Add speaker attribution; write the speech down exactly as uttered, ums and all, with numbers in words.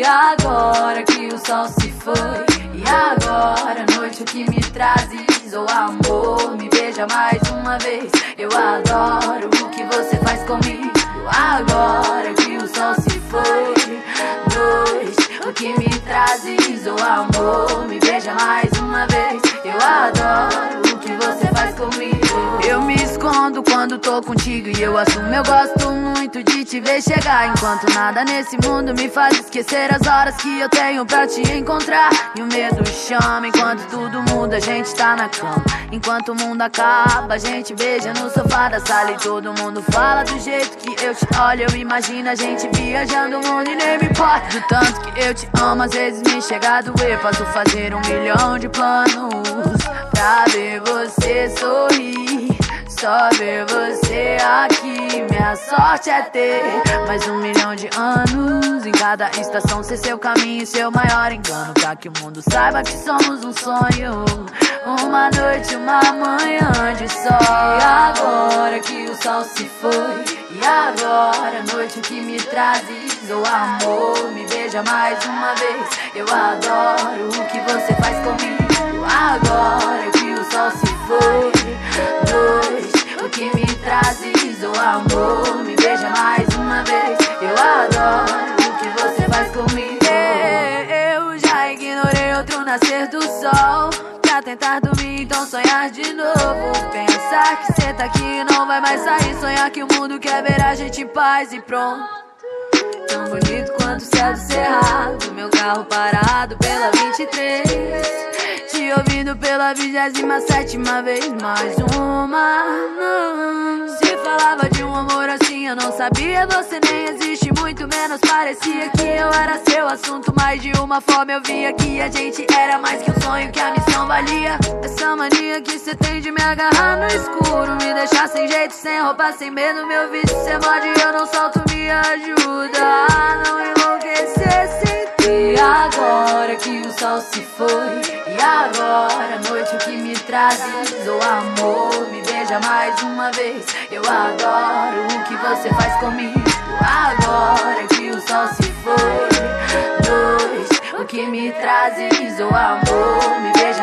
Speaker 1: agora que o sol se foi? E agora a noite o que me trazes? Oh amor, me beija mais uma vez. Eu adoro o que você faz comigo. Agora que o sol se foi. Dois, o que me trazes? Oh amor, me beija mais uma vez. Eu adoro o que você faz comigo. Eu me escondo quando tô contigo e eu assumo. Eu gosto muito de te ver chegar, enquanto nada nesse mundo me faz esquecer as horas que eu tenho pra te encontrar. E o medo chama enquanto tudo muda, a gente tá na cama. Enquanto o mundo acaba, a gente beija no sofá da sala e todo mundo fala do jeito que eu te olho. Eu imagino a gente viajando o mundo e nem me importa do tanto que eu te amo. Às vezes me chega a doer, posso fazer um milhão de planos pra ver você sorrir, só ver você aqui. Minha sorte é ter mais um milhão de anos, em cada estação ser seu caminho, seu maior engano, pra que o mundo saiba que somos um sonho, uma noite, uma manhã de sol. E agora que o sol se foi, e agora a noite o que me trazes? Oh amor, me beija mais uma vez. Eu adoro o que você faz comigo. Agora que o sol se foi. Dois, o que me trazes? Oh amor, me beija mais uma vez. Eu adoro o que você faz comigo. Eu já ignorei outro nascer do sol pra tentar dormir, então sonhar de novo. Pensar que cê tá aqui e não vai mais sair. Sonhar que o mundo quer ver a gente em paz e pronto. Tão bonito quanto o céu do cerrado, meu carro parado pela vinte e três, te ouvindo pela vigésima sétima vez. Mais uma, não. Se falava de um amor assim eu não sabia. Você nem existe, muito menos parecia que eu era seu assunto. Mais de uma forma eu via que a gente era mais que um sonho, que a missão valia. Essa mania que cê tem de me agarrar no escuro, me deixar sem jeito, sem roupa, sem medo. Meu vício cê morde e eu não solto, me ajuda a não enlouquecer sem ti. E agora que o sol se foi, e agora a noite o que me trazes? Oh amor, me beija mais uma vez. Eu adoro o que você faz comigo. Agora que o sol se foi. Dois, o que me trazes? Oh amor, me beija